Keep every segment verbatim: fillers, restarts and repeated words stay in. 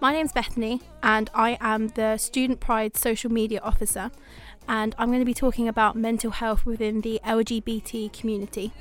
My name's Bethany and I am the Student Pride Social Media Officer, and I'm going to be talking about mental health within the L G B T community.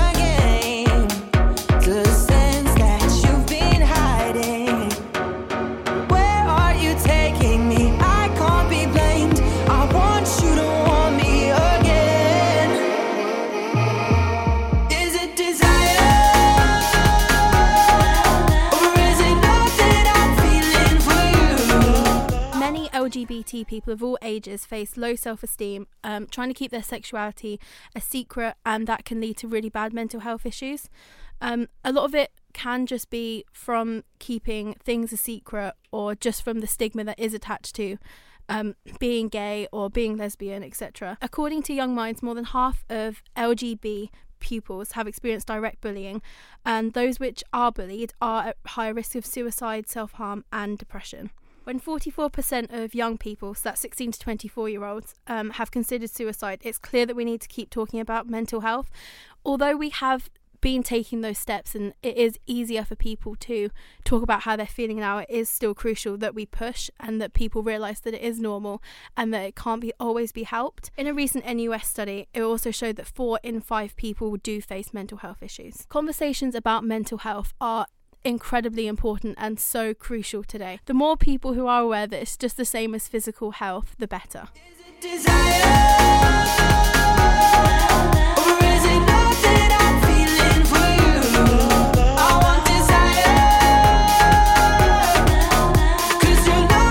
L G B T people of all ages face low self-esteem, um, trying to keep their sexuality a secret, and that can lead to really bad mental health issues. Um, a lot of it can just be from keeping things a secret, or just from the stigma that is attached to um, being gay or being lesbian, et cetera. According to Young Minds, more than half of L G B pupils have experienced direct bullying, and those which are bullied are at higher risk of suicide, self-harm and depression. When forty-four percent of young people, so that's sixteen to twenty-four year olds, um, have considered suicide, it's clear that we need to keep talking about mental health. Although we have been taking those steps and it is easier for people to talk about how they're feeling now, it is still crucial that we push and that people realise that it is normal and that it can't be always be helped. In a recent N U S study, it also showed that four in five people do face mental health issues. Conversations about mental health are incredibly important and so crucial today. The more people who are aware that it's just the same as physical health, the better. Is it desire, or is it not that I'm feeling for you? I want desire, 'cause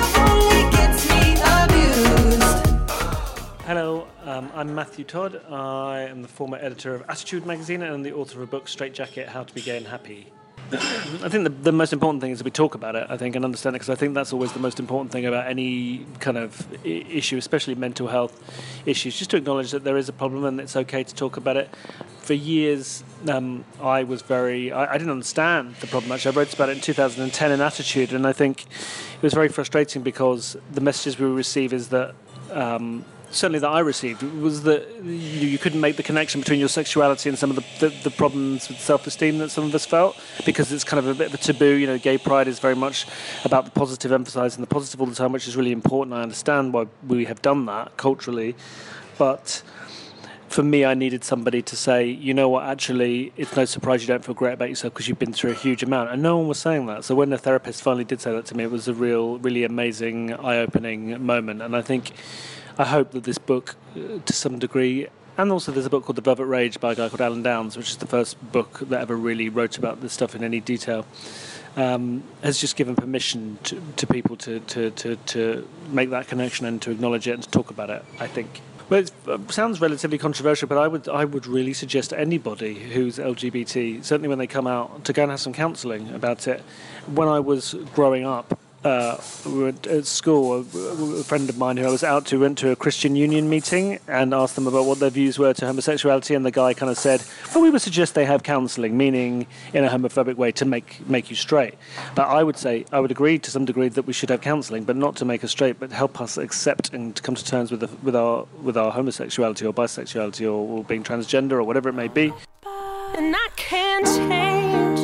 your love only gets me abused. Hello, um, I'm Matthew Todd. I am the former editor of Attitude magazine and the author of a book, Straight Jacket, How to Be Gay and Happy. I think the, the most important thing is that we talk about it, I think, and understand it, because I think that's always the most important thing about any kind of I- issue, especially mental health issues, just to acknowledge that there is a problem and it's okay to talk about it. For years, um, I was very, I, I didn't understand the problem, actually. I wrote about it in two thousand ten in Attitude, and I think it was very frustrating because the messages we receive is that um, certainly that I received, was that you, you couldn't make the connection between your sexuality and some of the, the, the problems with self-esteem that some of us felt, because it's kind of a bit of a taboo. You know, gay pride is very much about the positive, emphasising the positive all the time, which is really important. I understand why we have done that culturally, but for me, I needed somebody to say, you know what, actually, it's no surprise you don't feel great about yourself because you've been through a huge amount. And no one was saying that. So when the therapist finally did say that to me, it was a real, really amazing, eye-opening moment. And I think, I hope that this book, uh, to some degree, and also there's a book called The Velvet Rage by a guy called Alan Downs, which is the first book that ever really wrote about this stuff in any detail, um, has just given permission to, to people to, to, to, to make that connection and to acknowledge it and to talk about it, I think. Well, it uh, sounds relatively controversial, but I would I would really suggest to anybody who's L G B T, certainly when they come out, to go and have some counselling about it. When I was growing up, Uh, we were at school, a, a friend of mine who I was out to went to a Christian Union meeting and asked them about what their views were to homosexuality, and the guy kind of said, well, we would suggest they have counselling, meaning in a homophobic way to make make you straight. But I would say, I would agree to some degree that we should have counselling, but not to make us straight, but help us accept and come to terms with the, with our with our homosexuality or bisexuality or, or being transgender or whatever it may be. And I can't change,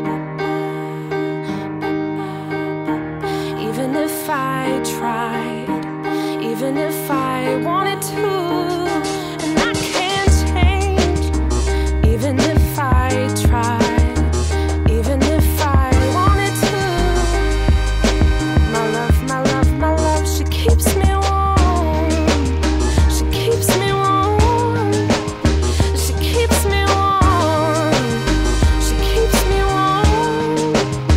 even if I tried, even if I wanted to. And I can't change, even if I tried, even if I wanted to. My love, my love, my love, she keeps me warm, she keeps me warm, she keeps me warm, she keeps me warm.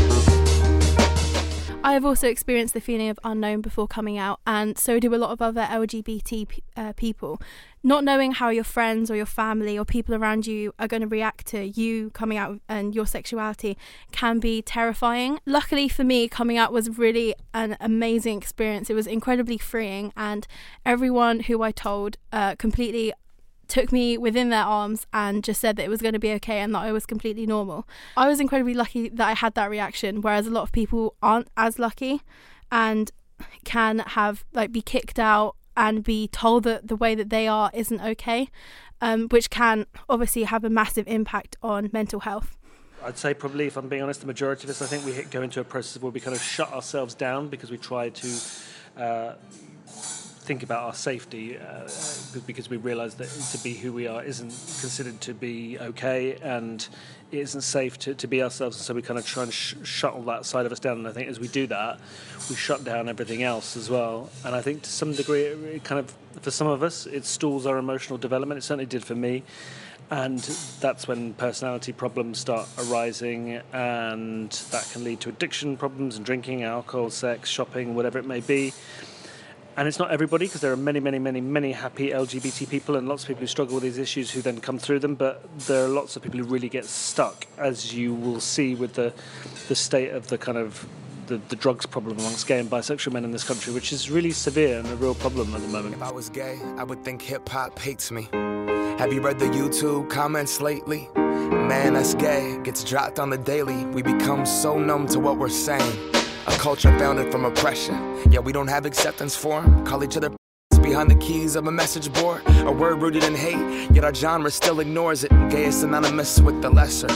I have also experienced the feeling of unknown before coming out, and so do a lot of other L G B T p- uh, people. Not knowing how your friends or your family or people around you are going to react to you coming out and your sexuality can be terrifying. Luckily for me, coming out was really an amazing experience. It was incredibly freeing, and everyone who I told uh, completely took me within their arms and just said that it was going to be okay and that I was completely normal. I was incredibly lucky that I had that reaction, whereas a lot of people aren't as lucky and can have like be kicked out and be told that the way that they are isn't okay, um, which can obviously have a massive impact on mental health. I'd say probably, if I'm being honest, the majority of us, I think we hit, go into a process where we kind of shut ourselves down because we try to uh, think about our safety uh, because we realise that to be who we are isn't considered to be okay, and it isn't safe to, to be ourselves, and so we kind of try and sh- shut all that side of us down. And I think as we do that, we shut down everything else as well. And I think to some degree, it, it kind of, for some of us, it stalls our emotional development. It certainly did for me. And that's when personality problems start arising, and that can lead to addiction problems and drinking, alcohol, sex, shopping, whatever it may be. And it's not everybody, because there are many, many, many, many happy L G B T people and lots of people who struggle with these issues who then come through them, but there are lots of people who really get stuck, as you will see with the the state of the kind of the, the drugs problem amongst gay and bisexual men in this country, which is really severe and a real problem at the moment. If I was gay, I would think hip-hop hates me. Have you read the YouTube comments lately? Man, that's gay gets dropped on the daily. We become so numb to what we're saying. A culture founded from oppression. Yeah, we don't have acceptance for them. Call each other behind the keys of a message board. A word rooted in hate, yet our genre still ignores it. Gay is synonymous with the lesser.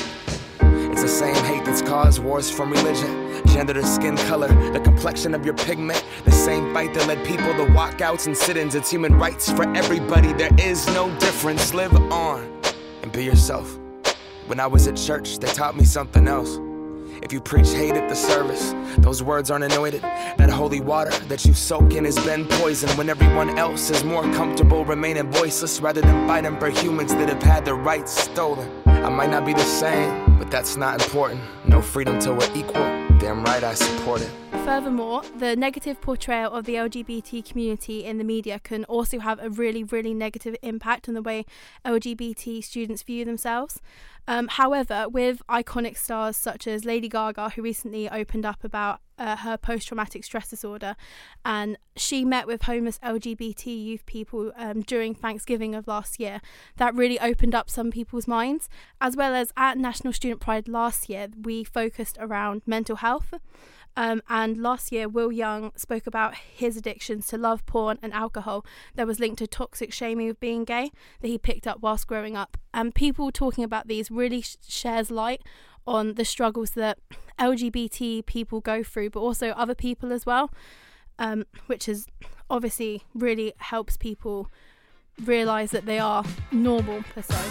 It's the same hate that's caused wars from religion, gender to skin color, the complexion of your pigment. The same fight that led people to walkouts and sit-ins. It's human rights for everybody. There is no difference. Live on and be yourself. When I was at church, they taught me something else. If you preach hate at the service, those words aren't anointed. That holy water that you soak in has been poisoned when everyone else is more comfortable remaining voiceless rather than fighting for humans that have had their rights stolen. I might not be the same, but that's not important. No freedom till we're equal. Damn right I support it. Furthermore, the negative portrayal of the L G B T community in the media can also have a really, really negative impact on the way L G B T students view themselves. Um, however, with iconic stars such as Lady Gaga, who recently opened up about uh, her post-traumatic stress disorder, and she met with homeless L G B T youth people um, during Thanksgiving of last year, that really opened up some people's minds. As well as at National Student Pride last year, we focused around mental health. Um, and last year, Will Young spoke about his addictions to love, porn and alcohol that was linked to toxic shaming of being gay that he picked up whilst growing up. And people talking about these really sh- shares light on the struggles that L G B T people go through, but also other people as well, um, which is obviously really helps people realise that they are normal per se.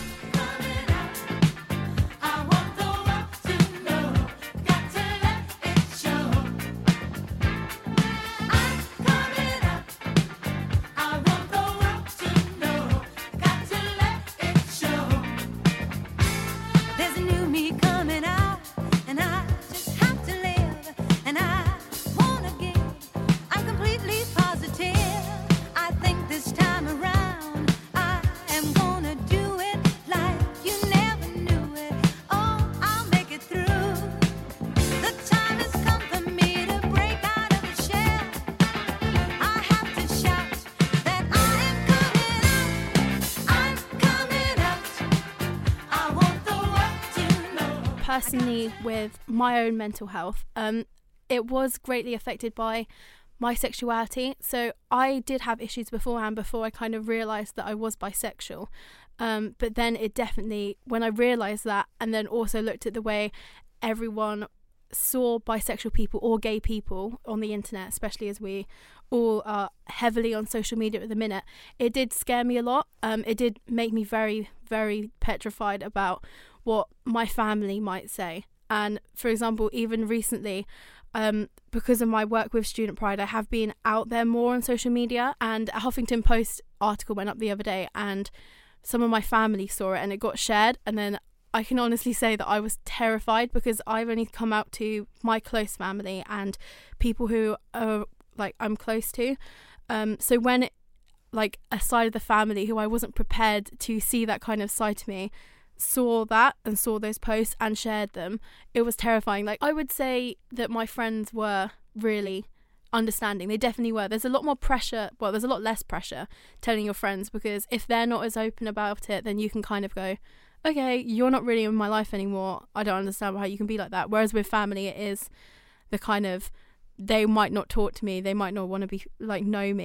Personally, with my own mental health, um, it was greatly affected by my sexuality. So I did have issues beforehand before I kind of realised that I was bisexual. Um, but then it definitely, when I realised that, and then also looked at the way everyone saw bisexual people or gay people on the internet, especially as we all are heavily on social media at the minute, it did scare me a lot. Um, it did make me very, very petrified about what my family might say. And for example, even recently, um, because of my work with Student Pride, I have been out there more on social media, and a Huffington Post article went up the other day and some of my family saw it and it got shared, and then I can honestly say that I was terrified because I've only come out to my close family and people who are like I'm close to. Um, so when it, like a side of the family who I wasn't prepared to see that kind of side to me saw that and saw those posts and shared them, it was terrifying. Like, I would say that my friends were really understanding. They definitely were. There's a lot more pressure, well, there's a lot less pressure telling your friends, because if they're not as open about it, then you can kind of go, okay, you're not really in my life anymore. I don't understand how you can be like that. Whereas with family, it is the kind of, they might not talk to me, they might not want to be like know me,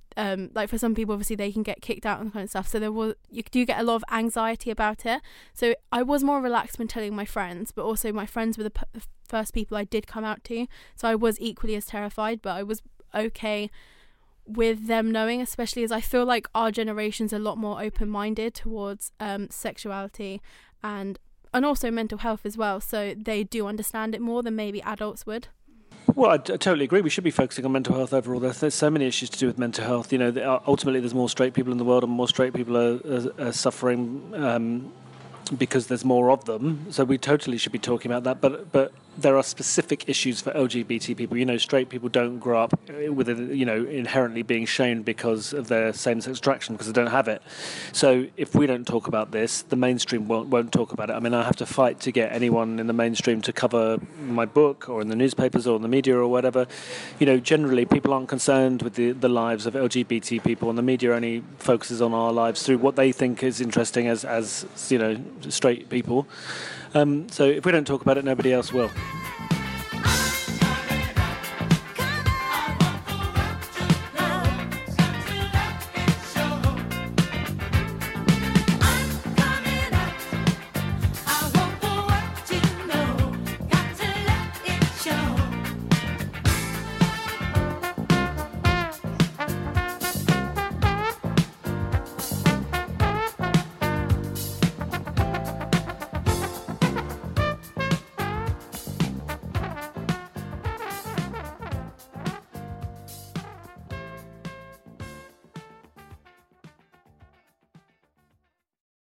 Um, like for some people, obviously they can get kicked out and kind of stuff. So there was, you do get a lot of anxiety about it. So I was more relaxed when telling my friends, but also my friends were the, p- the first people I did come out to. So I was equally as terrified, but I was okay with them knowing, especially as I feel like our generation's a lot more open-minded towards um, sexuality and and also mental health as well. So they do understand it more than maybe adults would. Well, I, d- I totally agree. We should be focusing on mental health overall. There's, there's so many issues to do with mental health. You know, the, uh, ultimately, there's more straight people in the world, and more straight people are, are, are suffering um, because there's more of them. So we totally should be talking about that. But but there are specific issues for L G B T people. You know, straight people don't grow up with it, you know, inherently being shamed because of their same-sex attraction, because they don't have it. So if we don't talk about this, the mainstream won't, won't talk about it. I mean, I have to fight to get anyone in the mainstream to cover my book or in the newspapers or in the media or whatever. You know, generally people aren't concerned with the, the lives of L G B T people, and the media only focuses on our lives through what they think is interesting as, as you know, straight people. Um, so if we don't talk about it, nobody else will.